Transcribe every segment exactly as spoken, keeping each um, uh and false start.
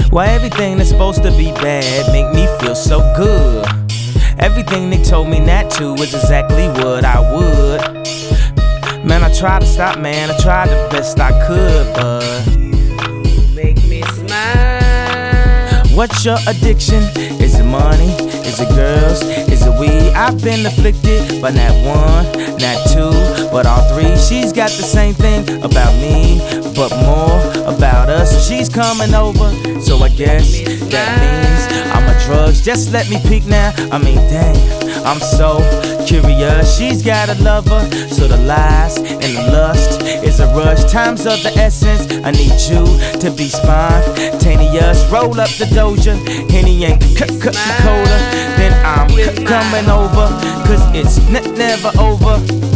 Why everything that's supposed to be bad make me feel so good? Everything they told me not to is exactly what I would. Man, I tried to stop, man, I tried the best I could, but you make me smile. What's your addiction? Is it money? Is it girls? Is it weed? I've been afflicted by not one, not two, but all three. She's got the same thing about me, but more about us. So she's coming over, so I guess that means I'm a drugs. Just let me peek now. I mean, damn, I'm so curious. She's got a lover, so the lies and the lust is a rush. Time's of the essence. I need you to be spontaneous. Roll up the Doja, Henny and Coca-Cola. Then I'm c- coming over, cause it's n- never over.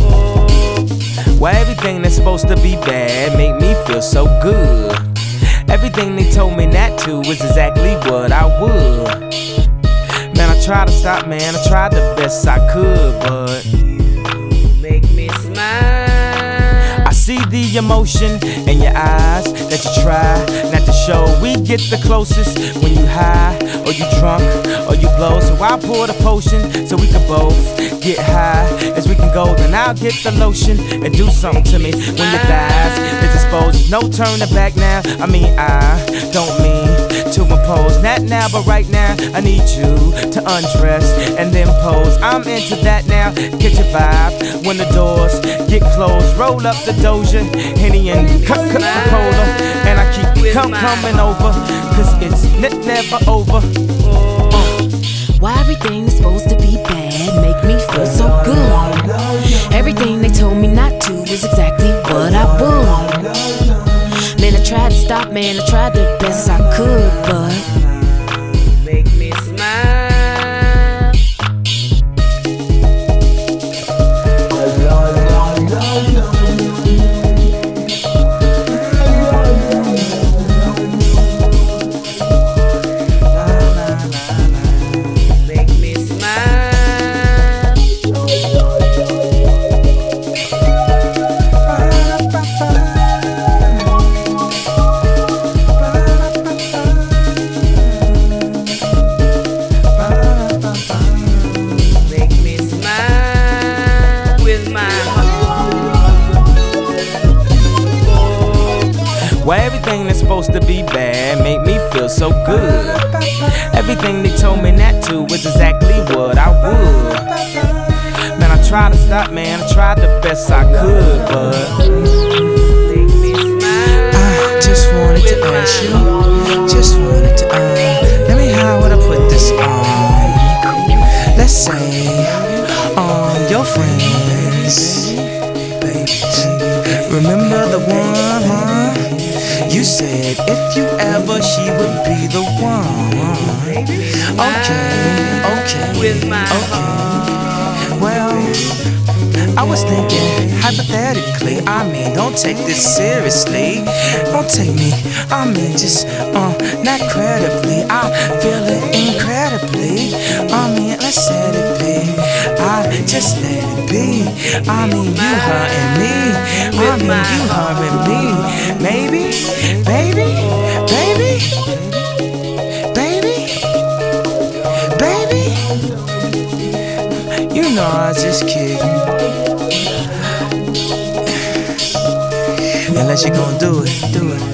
Why everything that's supposed to be bad make me feel so good? Everything they told me not to is exactly what I would. Man, I tried to stop, man, I tried the best I could, but you make me smile. I see the emotion in your eyes that you try not to show. We get the closest when you high, or you drunk, or you blow. So I pour the potion so we can both get high as we can go. Then I'll get the lotion and do something to me when your thighs is exposed. No turning back now. I mean, I don't mean to impose. Not now, but right now I need you to undress and then pose. I'm into that now. Get your vibe when the doors get closed. Roll up the Doja, Henny and Coca-Cola, and I keep com- coming over, cause it's n- never over. Uh, why everything is supposed to be bad make me feel so good? Everything they told me not to is exactly what I would. Man, I tried to stop, man, I tried the best I could, but you make me smile. Why everything that's supposed to be bad make me feel so good? Everything they told me not to was exactly what I would. Man, I tried to stop, man, I tried the best I could, but I just wanted to ask you, just wanted to, uh, let me, how would I put this on? Let's say, um, your friends, remember the one, huh? You said if you ever, she would be the one. Okay, okay, okay. Well, I was thinking hypothetically. I mean, don't take this seriously. Don't take me, I mean, just, uh, not credibly. I feel it incredibly. I mean, let's let it be. I just let it be. I mean, you hurting me. I mean, you hurting me. Maybe, baby, baby, baby, baby. You know I was just kidding. Unless you gon' do it, do it.